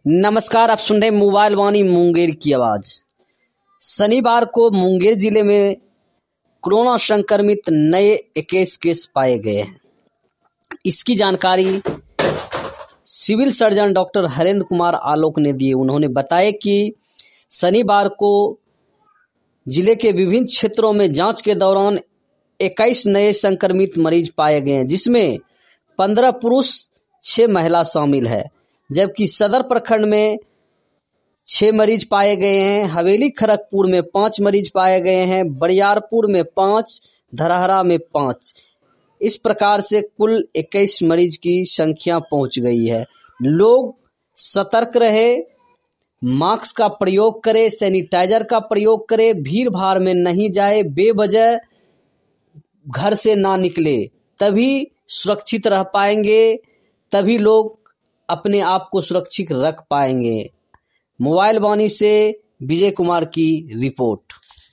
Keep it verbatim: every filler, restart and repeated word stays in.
नमस्कार, आप सुन रहे हैं मोबाइल वाणी मुंगेर की आवाज। शनिवार को मुंगेर जिले में कोरोना संक्रमित नए इक्कीस केस पाए गए हैं। इसकी जानकारी civil surgeon doctor Harendra Kumar Alok ने दी। उन्होंने बताया कि शनिवार को जिले के विभिन्न क्षेत्रों में जांच के दौरान इक्कीस नए संक्रमित मरीज पाए गए हैं, जिसमें पंद्रह पुरुष छह महिला शामिल है। जबकि सदर प्रखंड में छह मरीज पाए गए हैं, हवेली खड़गपुर में पांच मरीज पाए गए हैं, बरियारपुर में पांच, धरहरा में पांच। इस प्रकार से कुल इक्कीस मरीज की संख्या पहुंच गई है। लोग सतर्क रहे, मास्क का प्रयोग करें, सैनिटाइजर का प्रयोग करें, भीड़ भाड़ में नहीं जाए, बेवजह घर से ना निकले, तभी सुरक्षित रह पाएंगे, तभी लोग अपने आप को सुरक्षित रख पाएंगे। मोबाइल वाणी से विजय कुमार की रिपोर्ट।